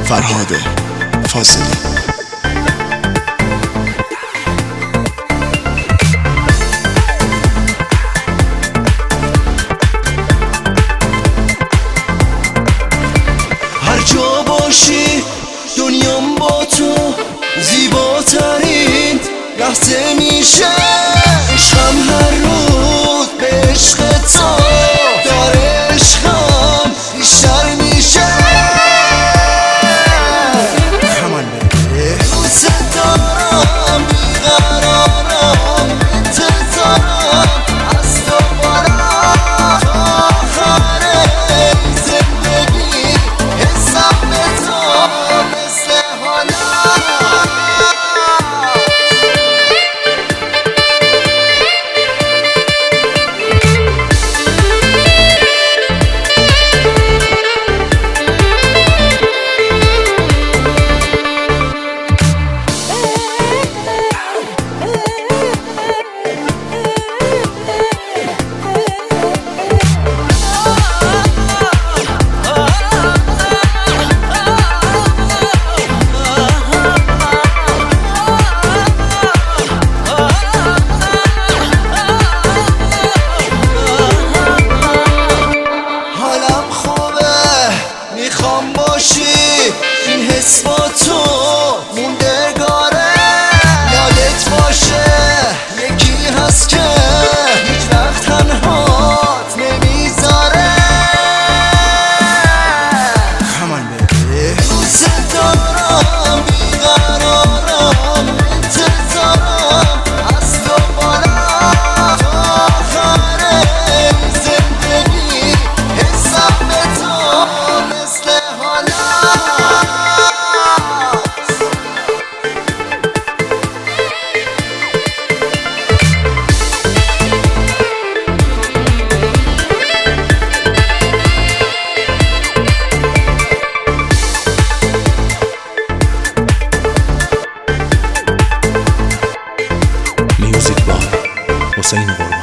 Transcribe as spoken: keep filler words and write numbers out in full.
فرهاد فاضلی. هر جا باشی دنیام با تو زیباترین لحظه میشه. عشقم هر روز به عشق تو داره، عشقم بیشتر میشه. دوست دارم بیقرارم، انتظارم از تو بالا تا آخر زندگی. حسم به تو مثل حالا. میخوام باشی این حس با تو موندگاره. یادت باشه یکی هست که هیچ وقت تنهات نمیذاره. دوست دارم بیقرارم، انتظارم از تو بالا تا آخر زندگی. حسم به تو مثل حالا. میوزیک بای حسین قربانی.